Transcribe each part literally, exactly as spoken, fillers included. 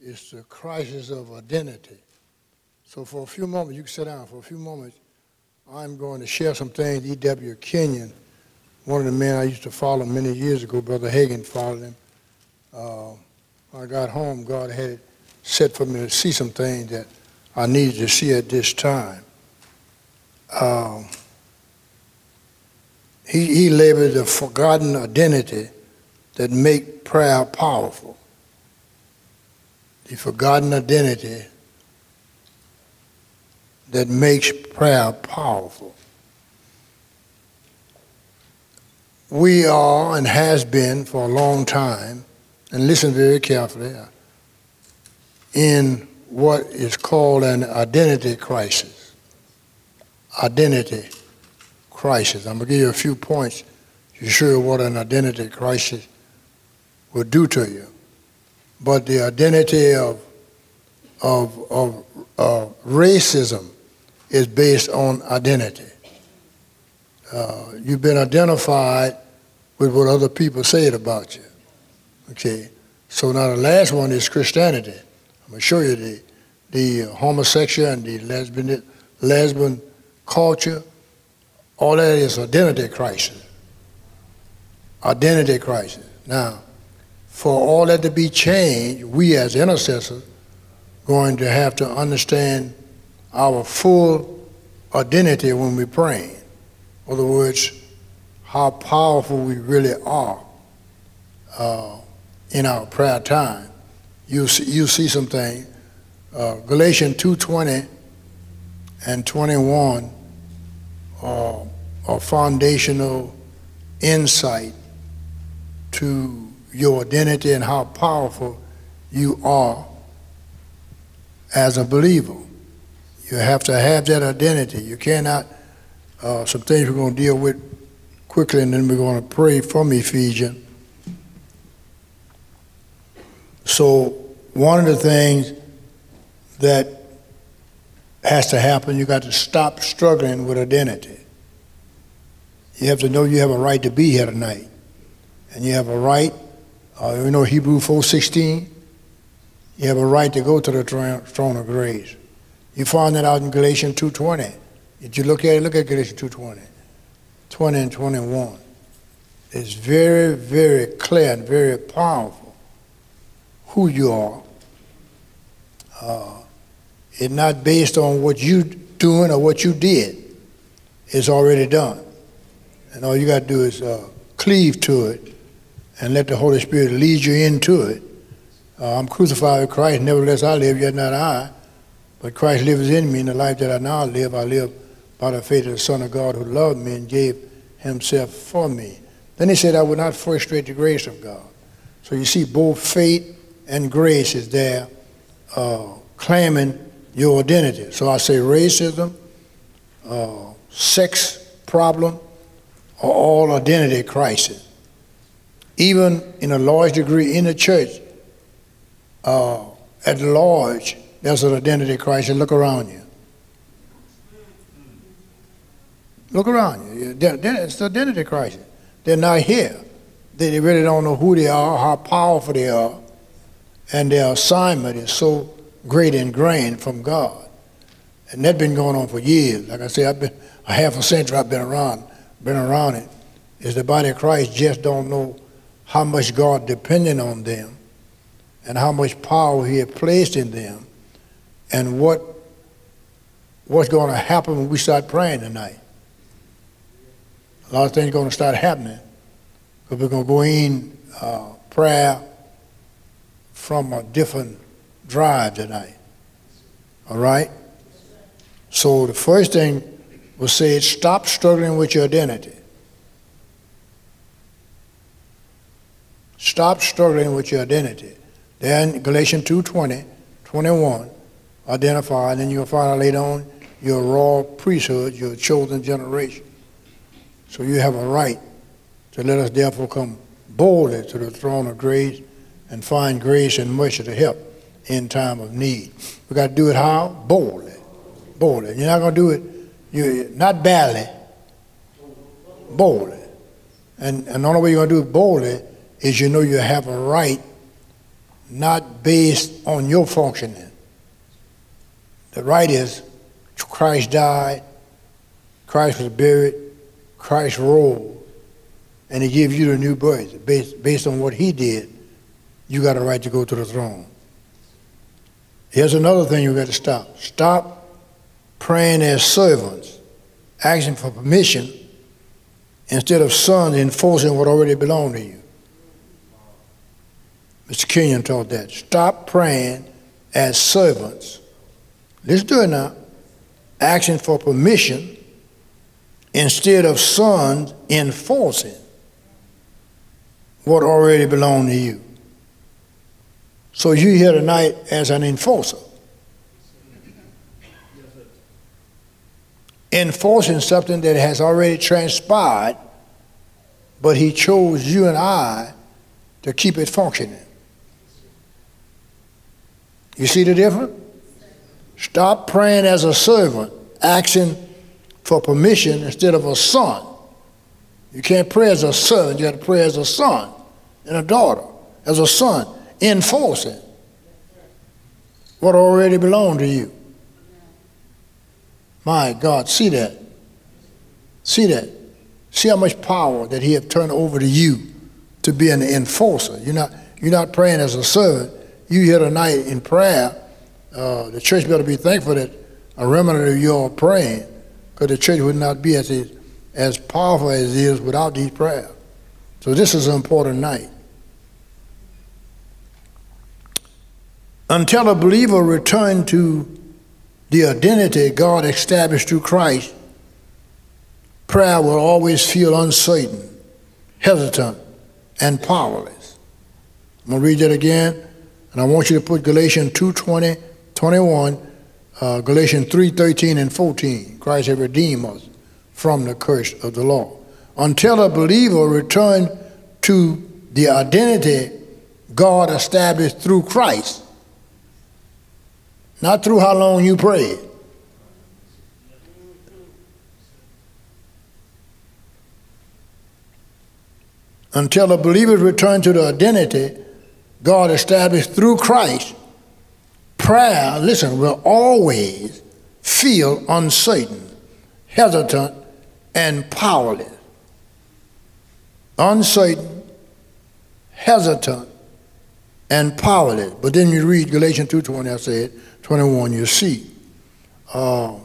is the crisis of identity. So for a few moments, you can sit down. For a few moments, I'm going to share some things. E W Kenyon, one of the men I used to follow many years ago, Brother Hagin followed him. Uh, when I got home, God had it set for me to see some things that I needed to see at this time. Um, he, he labeled the forgotten identity that make prayer powerful. The forgotten identity that makes prayer powerful. We are and has been for a long time, and listen very carefully, in what is called an identity crisis. Identity crisis. I'm going to give you a few points to show you what an identity crisis will do to you. But the identity of, of, of uh, racism is based on identity. Uh, you've been identified with what other people said about you. Okay, so now the last one is Christianity. I'm going to show you the, the homosexual and the lesbian, lesbian culture. All that is identity crisis. Identity crisis. Now, for all that to be changed, we as intercessors going to have to understand our full identity when we pray. In other words, how powerful we really are uh, in our prayer time. You see, you see some things. Uh, Galatians two twenty and twenty-one are, are foundational insight to your identity and how powerful you are as a believer. You have to have that identity. You cannot, uh, some things we're going to deal with quickly, and then we're going to pray from Ephesians. So one of the things that has to happen, you got to stop struggling with identity. You have to know you have a right to be here tonight. And you have a right, uh, you know Hebrews four sixteen? You have a right to go to the throne of grace. You find that out in Galatians two twenty. If you look at it, look at Galatians two twenty, twenty and twenty-one. It's very, very clear and very powerful who you are. Uh, it's not based on what you doing or what you did. It's already done. And all you got to do is uh, cleave to it and let the Holy Spirit lead you into it. Uh, I'm crucified with Christ, nevertheless I live, yet not I. But Christ lives in me, in the life that I now live, I live by the faith of the Son of God who loved me and gave himself for me. Then he said, I would not frustrate the grace of God. So you see both faith and grace is there uh, claiming your identity. So I say racism, uh, sex problem, are all identity crisis. Even in a large degree in the church, uh, at large, there's an identity crisis. Look around you. Look around you. It's the identity crisis. They're not here. They really don't know who they are, how powerful they are, and their assignment is so great and ingrained from God. And that's been going on for years. Like I say, I've been a half a century I've been around, been around it. Is the body of Christ just don't know how much God depended on them and how much power he had placed in them and what what's going to happen when we start praying tonight. A lot of things are going to start happening because we're going to go in uh, prayer from a different drive tonight. All right? So the first thing was said, stop struggling with your identity. Stop struggling with your identity. Then Galatians two twenty, twenty-one, identify, and then you'll find out later on your royal priesthood, your chosen generation. So you have a right to let us therefore come boldly to the throne of grace and find grace and mercy to help in time of need. We got to do it how? Boldly. Boldly. You're not going to do it, you not badly, boldly. And, and the only way you're going to do it boldly is you know you have a right not based on your functioning. The right is Christ died, Christ was buried, Christ rose, and he gives you the new birth. Based, based on what he did, you got a right to go to the throne. Here's another thing you got to stop. Stop praying as servants, asking for permission, instead of sons enforcing what already belonged to you. Mister Kenyon taught that. Stop praying as servants. Let's do it now. Asking for permission instead of sons enforcing what already belonged to you. So you here tonight as an enforcer. Enforcing something that has already transpired, but he chose you and I to keep it functioning. You see the difference? Stop praying as a servant, asking for permission instead of a son. You can't pray as a servant, you got to pray as a son and a daughter, as a son, enforcing what already belonged to you. My God, see that. See that. See how much power that he have turned over to you to be an enforcer. You're not, you're not praying as a servant. You here tonight in prayer, uh, the church better be thankful that a remnant of you are praying, because the church would not be as, as powerful as it is without these prayers. So this is an important night. Until a believer returns to the identity God established through Christ, prayer will always feel uncertain, hesitant, and powerless. I'm going to read that again, and I want you to put Galatians two twenty, twenty-one, uh, Galatians three thirteen and fourteen. Christ has redeemed us from the curse of the law. Until a believer returns to the identity God established through Christ, not through how long you prayed. Until a believer return to the identity God established through Christ, prayer, listen, will always feel uncertain, hesitant, and powerless. Uncertain, hesitant, and powerless. But then you read Galatians two twenty, I said, twenty-one, you see. Uh,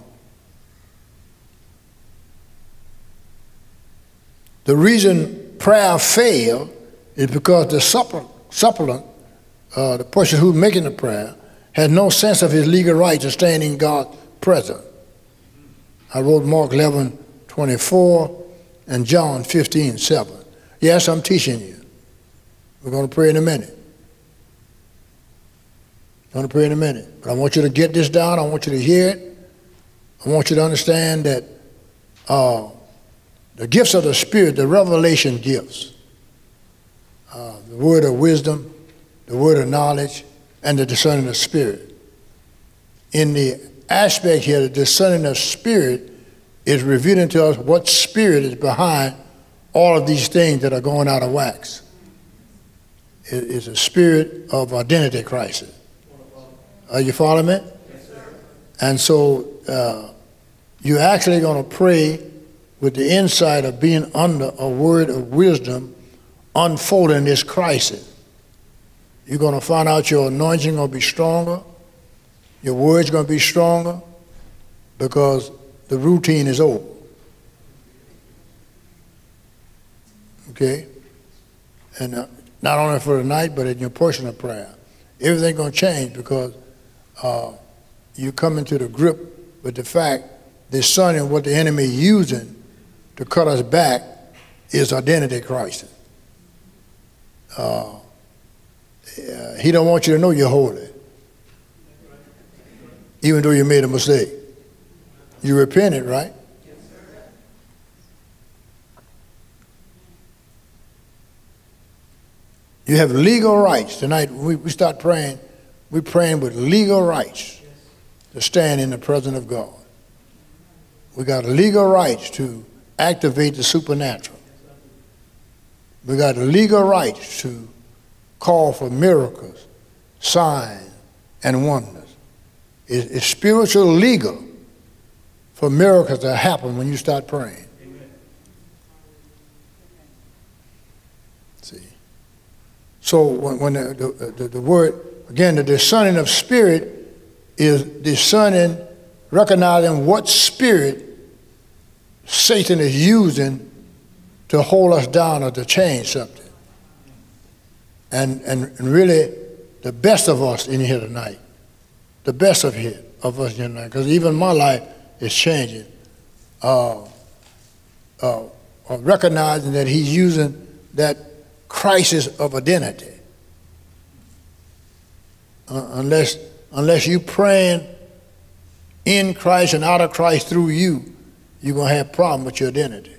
the reason prayer failed is because the supplement, supplement uh, the person who's making the prayer, has no sense of his legal right to stand in God's presence. I wrote Mark eleven twenty-four and John fifteen seven. Yes, I'm teaching you. We're going to pray in a minute. I'm going to pray in a minute. But I want you to get this down. I want you to hear it. I want you to understand that uh, the gifts of the Spirit, the revelation gifts, uh, the word of wisdom, the word of knowledge, and the discerning of spirit. In the aspect here, the discerning of spirit is revealing to us what spirit is behind all of these things that are going out of wax. It is a spirit of identity crisis. Are you following me? Yes, sir. And so uh, you're actually going to pray with the insight of being under a word of wisdom unfolding this crisis. You're going to find out your anointing going to be stronger, your word's going to be stronger, because the routine is over. Okay? And uh, not only for the night, but in your personal prayer. Everything's going to change because uh, you come into the grip with the fact discerning what the enemy is using to cut us back is identity crisis. Uh, he don't want you to know you're holy, even though you made a mistake. You repented, right? You have legal rights. Tonight, we, we start praying, we're praying with legal rights to stand in the presence of God. We got legal rights to activate the supernatural. We got legal rights to call for miracles signs, and wonders. It's, it's spiritual legal for miracles to happen when you start praying. Amen. See? So when, when the, the, the, the word, again, the discerning of spirit is discerning, recognizing what spirit Satan is using to hold us down or to change something. And, and, and really, the best of us in here tonight, the best of, here, of us here tonight, because even my life is changing, uh, uh, uh, recognizing that he's using that crisis of identity. Uh, unless, unless you praying in Christ and out of Christ through you, you're going to have a problem with your identity.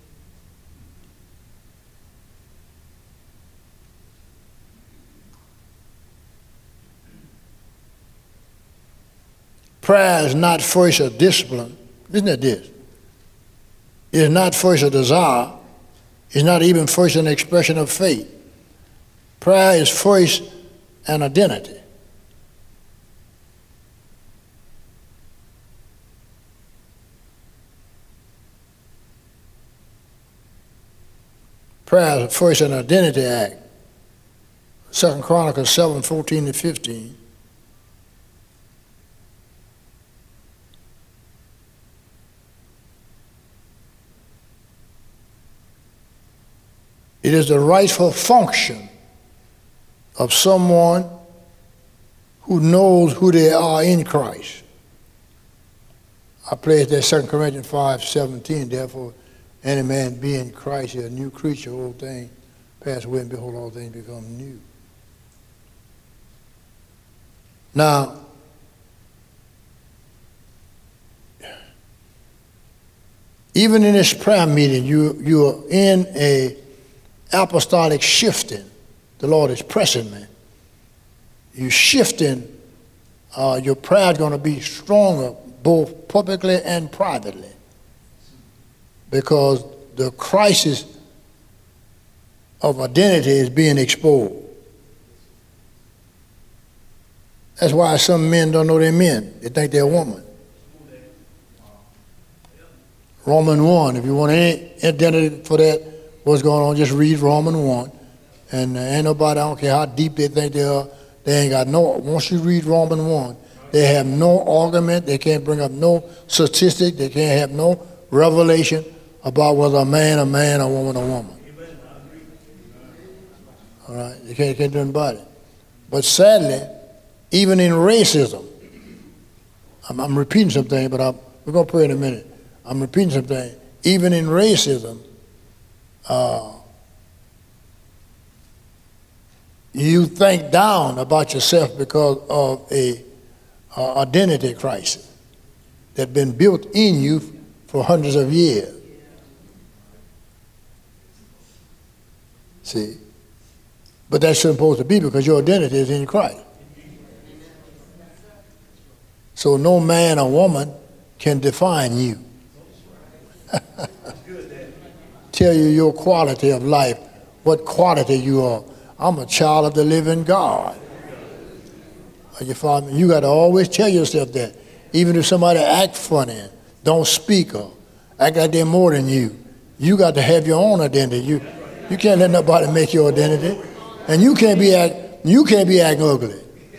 Prayer is not first a discipline. Isn't it this? It is not first a desire. It's not even first an expression of faith. Prayer is first an identity. Prayer is first an identity act. Second Chronicles seven, fourteen to fifteen. It is the rightful function of someone who knows who they are in Christ. I place that Second Corinthians five, seventeen, therefore any man be in Christ is a new creature, old thing pass away, and behold, all things become new. Now, even in this prayer meeting, you, you are in a apostolic shifting. The Lord is pressing me. You're shifting. Uh, your prayer is going to be stronger, both publicly and privately, because the crisis of identity is being exposed. That's why some men don't know they're men. They think they're a woman. Romans one, if you want any identity for that, what's going on, just read Romans one. And uh, ain't nobody, I don't care how deep they think they are, they ain't got no, once you read Romans one, they have no argument, they can't bring up no statistic, they can't have no revelation about whether a man a man, a woman a woman. All right, they can't, can't do anything about it. But sadly, even in racism, I'm, I'm repeating something, but I'm, we're going to pray in a minute. I'm repeating something. Even in racism, uh, you think down about yourself because of a uh, identity crisis that's been built in you for hundreds of years. See? But that's supposed to be because your identity is in Christ. So no man or woman can define you. Tell you your quality of life, what quality you are. I'm a child of the living God. Are you following me? You got to always tell yourself that. Even if somebody act funny, don't speak or act like they're more than you, you got to have your own identity. You, you can't let nobody make your identity. And you can't be act, you can't be acting ugly.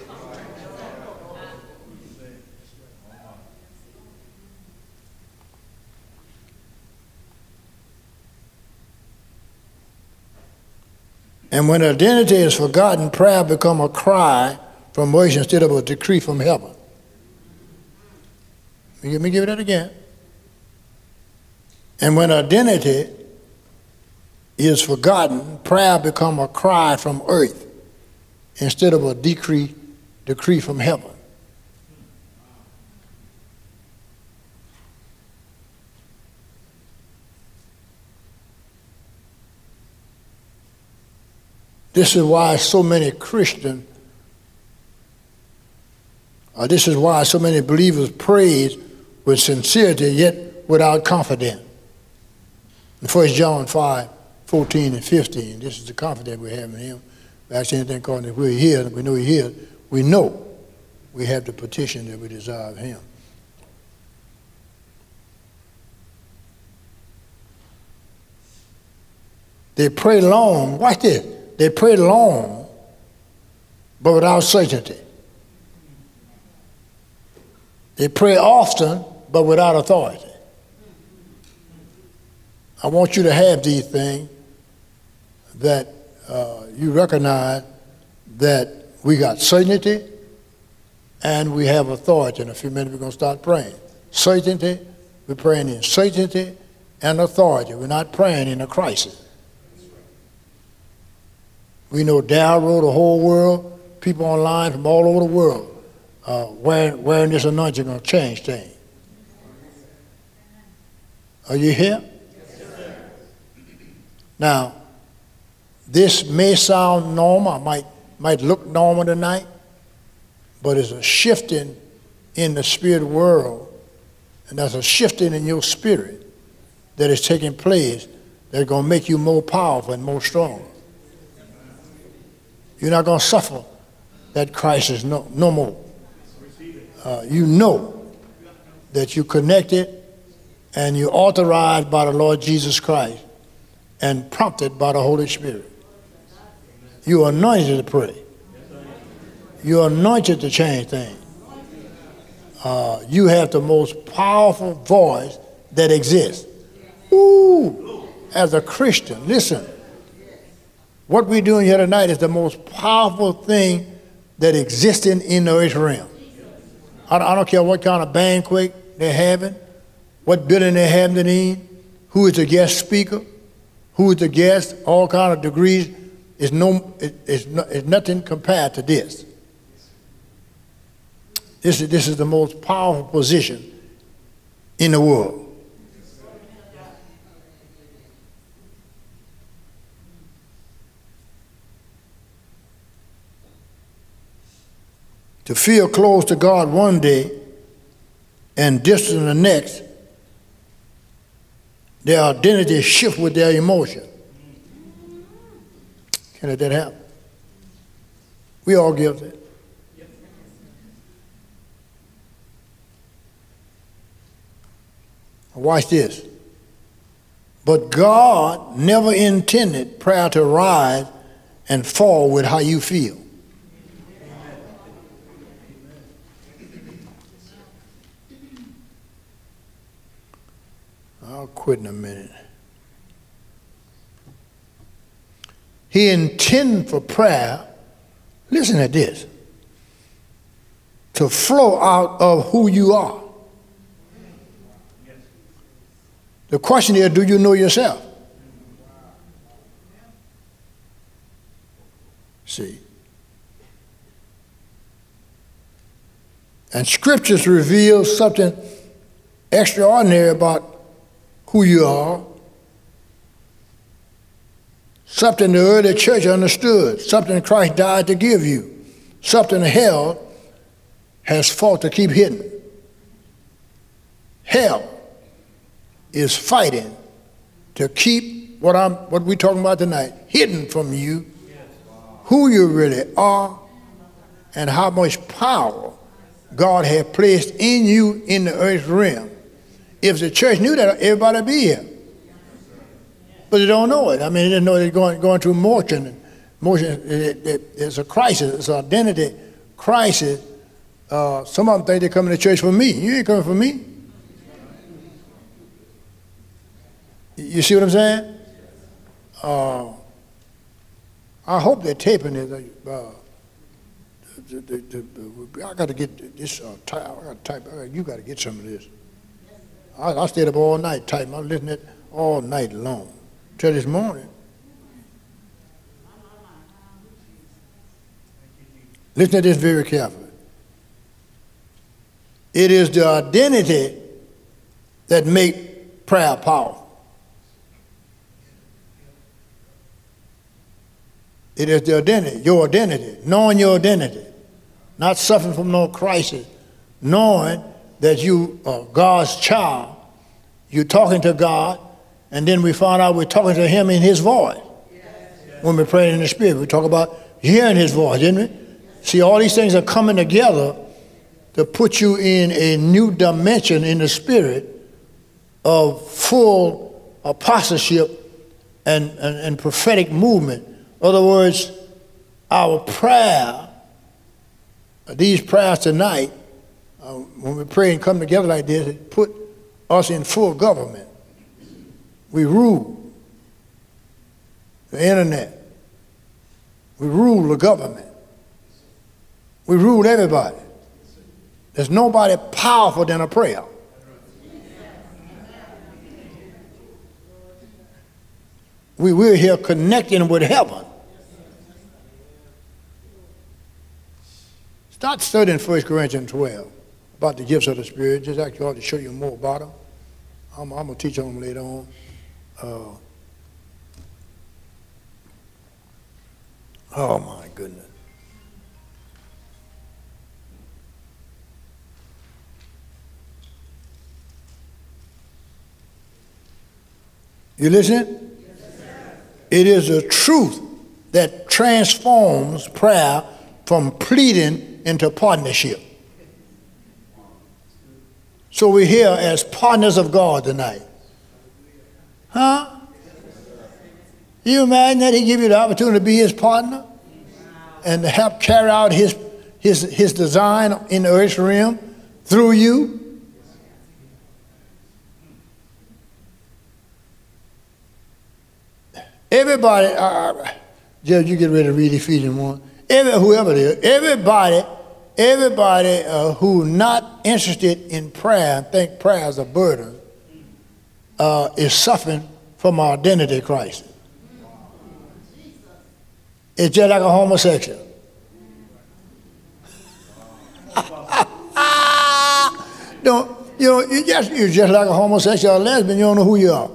And when identity is forgotten, prayer becomes a cry from worship instead of a decree from heaven. Let me give it that again. And when identity is forgotten, prayer becomes a cry from earth instead of a decree, decree from heaven. This is why so many Christians, or this is why so many believers praise with sincerity yet without confidence. In First John five, fourteen and fifteen, this is the confidence we have in him. Ask anything according to we're here, and we know He's here. We know we have the petition that we desire of Him. They pray long. Watch this. They pray long, but without certainty. They pray often, but without authority. I want you to have these things that uh, you recognize that we got certainty and we have authority. In a few minutes, we're going to start praying. Certainty, we're praying in certainty and authority. We're not praying in a crisis. We know Dow wrote the whole world, people online from all over the world, uh, wearing, wearing this anointing going to change things. Are you here? Yes, now, this may sound normal, might, might look normal tonight, but it's a shifting in the spirit world, and there's a shifting in your spirit that is taking place that's going to make you more powerful and more strong. You're not going to suffer that crisis no, no more. Uh, you know that you're connected and you're authorized by the Lord Jesus Christ and prompted by the Holy Spirit. You're anointed to pray. You're anointed to change things. Uh, you have the most powerful voice that exists. Ooh, as a Christian, listen. What we're doing here tonight is the most powerful thing that exists in, in the earth realm. I, I don't care what kind of banquet they're having, what building they're having it in, who is the guest speaker, who is the guest, all kind of degrees. It's, no, it, it's, no, it's nothing compared to this. This is, this is the most powerful position in the world. To feel close to God one day and distant the next, their identity shift with their emotion. Can let that happen? We all guilty. Watch this. But God never intended prayer to rise and fall with how you feel. I'll quit in a minute. He intended for prayer, listen to this, to flow out of who you are. The question is, do you know yourself? See. And scriptures reveal something extraordinary about who you are, something the early church understood, something Christ died to give you, something hell has fought to keep hidden. Hell is fighting to keep what I'm, what we're talking about tonight, hidden from you, who you really are, and how much power God has placed in you in the earth realm. If the church knew that, everybody would be here. But they don't know it. I mean, they didn't know they're going, going through motion. Motion, it, it, it's a crisis. It's an identity crisis. Uh, some of them think they're coming to church for me. You ain't coming for me. You see what I'm saying? Uh, I hope they're taping it. Uh, the, the, the, the, I got to get this. Uh, type, I got to type. I got, you got to get some of this. I, I stayed up all night typing. I was listening to it all night long till this morning. Listen to this very carefully. It is the identity that makes prayer powerful. It is the identity, your identity, knowing your identity, not suffering from no crisis, knowing that you are God's child. You're talking to God, and then we find out we're talking to him in his voice. Yes. When we're praying in the Spirit, we talk about Hearing his voice, isn't it? See, all these things are coming together to put you in a new dimension in the spirit of full apostleship and, and, and prophetic movement. In other words, our prayer, these prayers tonight, uh, when we pray and come together like this, it put us in full government. We rule the internet. We rule the government. We rule everybody. There's nobody powerful than a prayer. We, we're here connecting with heaven. Start studying First Corinthians twelve about the gifts of the Spirit. Just actually ought to show you more about them. I'm, I'm going to teach on them later on. Uh, oh, my goodness. You listening? Yes, sir. It is a truth that transforms prayer from pleading into partnership. So we're here as partners of God tonight. Huh? You imagine that he give you the opportunity to be his partner and to help carry out his, his, his design in the earth realm through you? Everybody, uh, Judge, you get ready to read Ephesians one. Every, whoever it is, everybody, everybody uh, who not interested in prayer and think prayer is a burden uh, is suffering from an identity crisis. It's just like a homosexual. Don't, you know, you just, you're just like a homosexual or lesbian, you don't know who you are.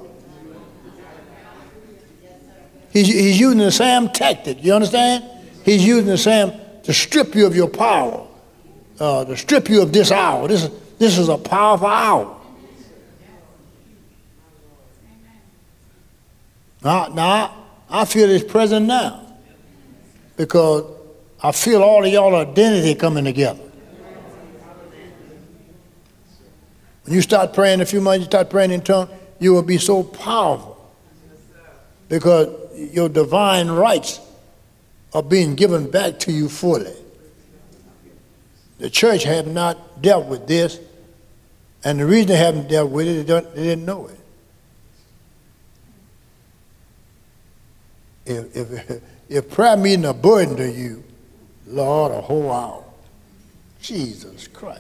He's, he's using the same tactic, you understand? He's using the same to strip you of your power, uh, to strip you of this hour. This is, this is a powerful hour. Now, now, I feel it's present now because I feel all of y'all identity coming together. When you start praying in a few months, you start praying in tongues, you will be so powerful because your divine rights are being given back to you fully. The church have not dealt with this, and the reason they haven't dealt with it, they, don't, they didn't know it. If, if, if prayer meeting a burden to you, Lord, a whole hour. Jesus Christ.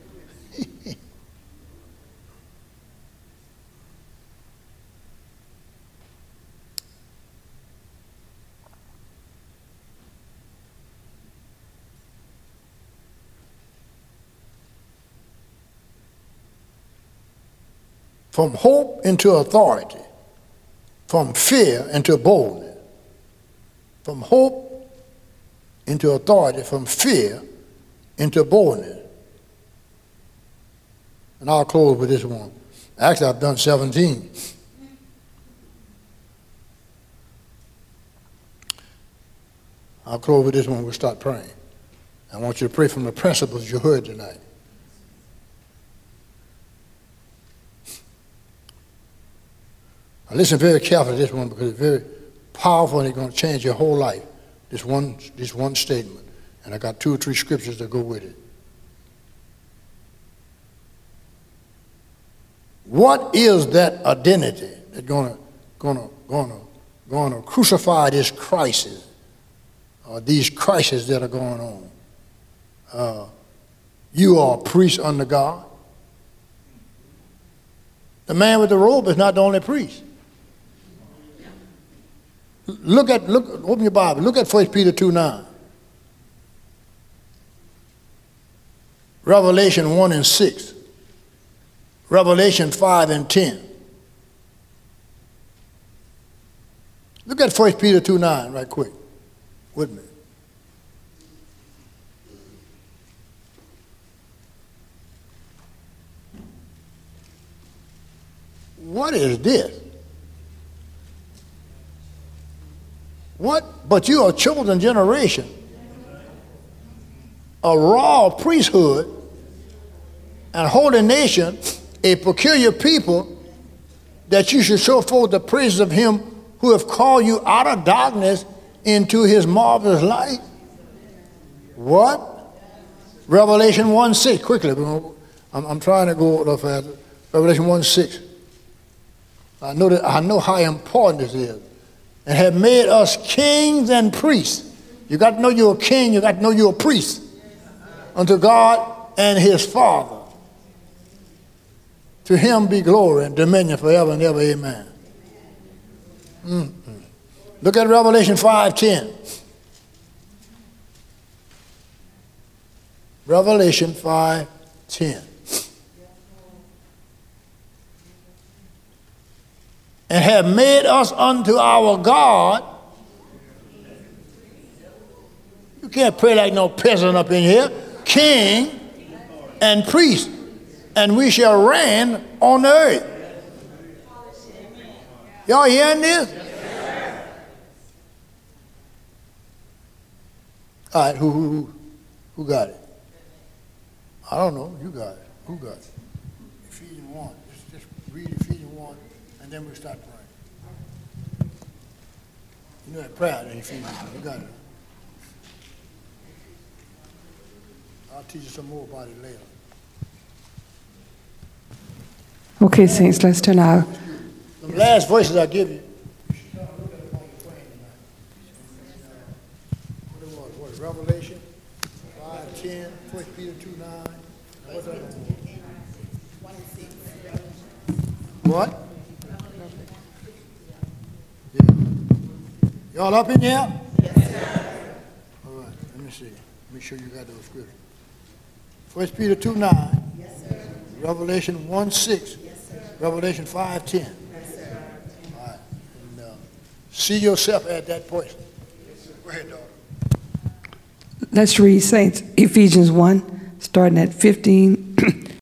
From hope into authority, from fear into boldness. From hope into authority, from fear into boldness. And I'll close with this one. Actually, I've done seventeen. I'll close with this one. We'll start praying. I want you to pray from the principles you heard tonight. Now listen very carefully to this one because it's very powerful and it's going to change your whole life. This one, this one statement. And I got two or three scriptures that go with it. What is that identity that's going to, going to, going to, going to crucify this crisis, or these crises that are going on? Uh, you are a priest under God. The man with the robe is not the only priest. Look at, look, open your Bible. Look at First Peter two nine. Revelation one and six. Revelation five and ten. Look at First Peter two nine right quick with me. What is this? What? But you are a chosen generation, a royal priesthood, and holy nation, a peculiar people, that you should show forth the praises of him who have called you out of darkness into his marvelous light. What? Revelation one six, quickly. I'm, I'm trying to go a little faster. Revelation one six. I know that I know how important this is. And have made us kings and priests. You got to know you're a king, you got to know you're a priest unto God and his Father. To him be glory and dominion forever and ever, amen. Mm-mm. Look at Revelation five ten. Revelation five ten. And have made us unto our God. You can't pray like no peasant up in here. King and priest. And we shall reign on the earth. Y'all hearing this? All right, who, who, who, who got it? I don't know. You got it. Who got it? Ephesians one. Just, just read Ephesians one, and then we'll start praying. You know that prayer in Ephesians one. You got it. I'll teach you some more about it later. Okay, saints, let's turn our... The last voices I give you. What it was, what, Revelation five ten, First Peter two nine. What's that one? What? Yeah. Y'all up in here? Yes, sir. All right, let me see. Make sure you got those scriptures. First Peter two nine. Yes, sir. Revelation one six. Yes, sir. Revelation five ten. Yes, sir. All right. And, uh, see yourself at that point. Yes, sir. Go ahead, daughter. Let's read, saints, Ephesians one, starting at fifteen